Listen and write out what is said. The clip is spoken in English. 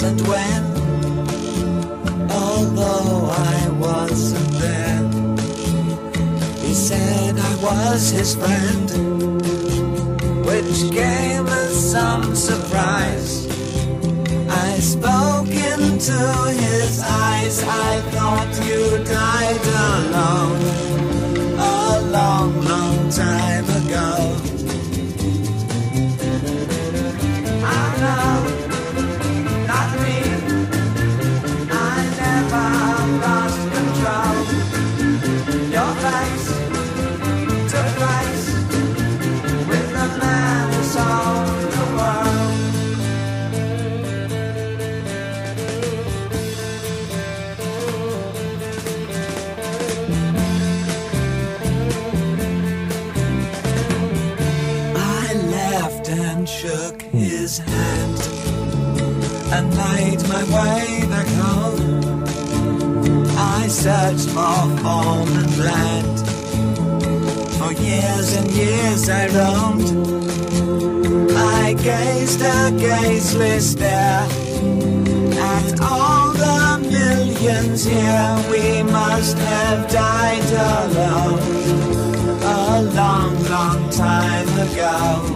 and when, although I wasn't there, he said I was his friend, which came as some surprise. I spoke into his eyes. I thought you died alone a long, long time ago. I know, not me, I never lost control. Your face took place with the man who sold the world. And shook his hand and made my way back home. I searched for form and land. For years and years I roamed. I gazed a gazeless stare at all the millions here. We must have died alone a long, long time ago.